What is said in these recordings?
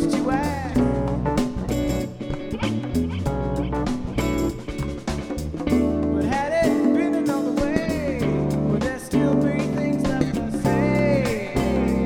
supposed to act. But had it been another way, would there still be things left to say?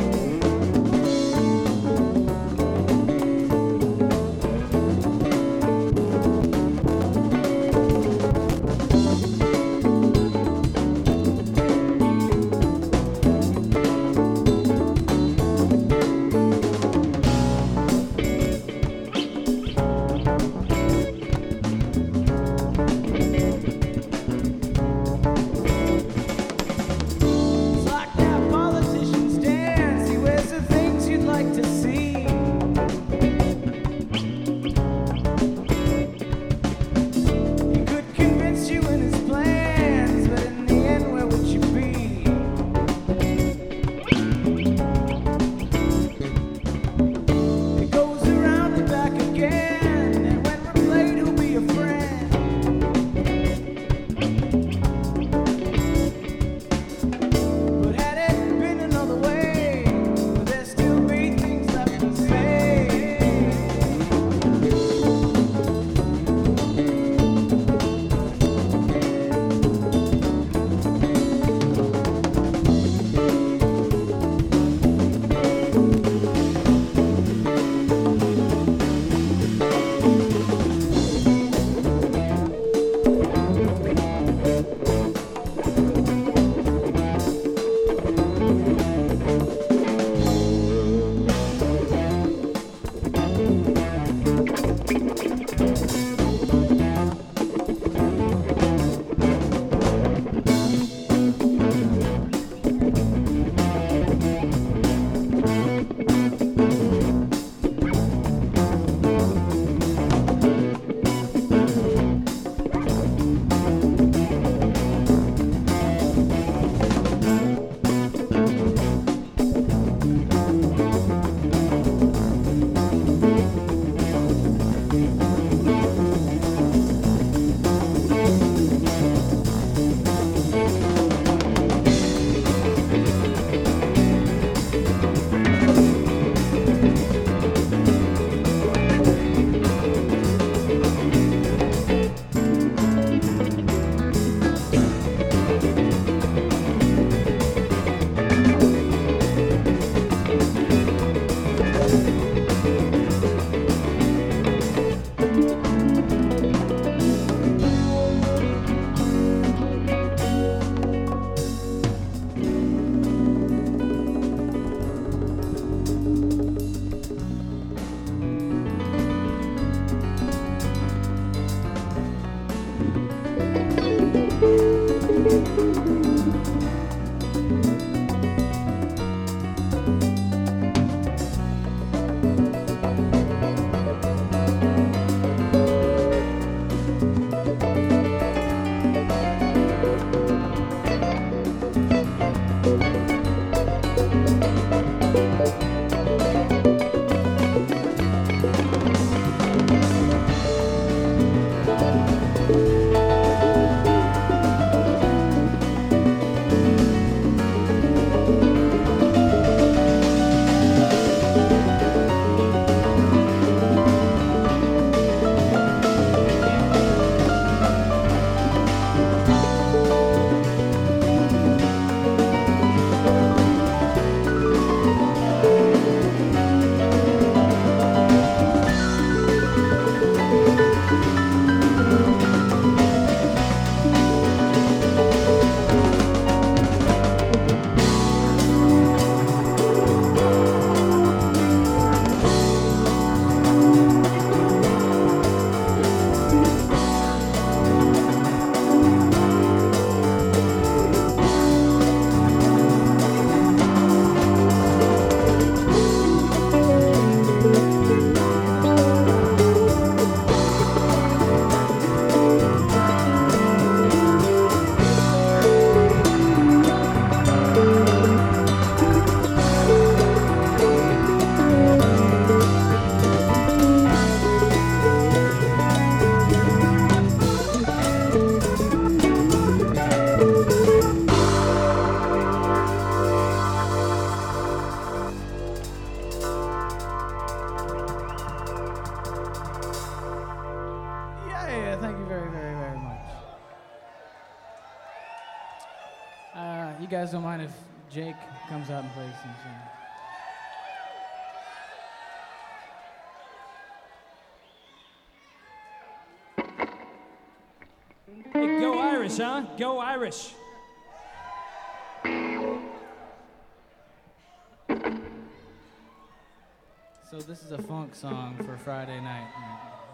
Like to see. He could convince you in his plans, but in the end, where would you be? It goes around and back again, and when we're played, who'll be a friend? But had it been another way, would there still be things You guys don't mind if Jake comes out and plays some song. Hey, go Irish, huh? Go Irish. So this is a funk song for Friday night.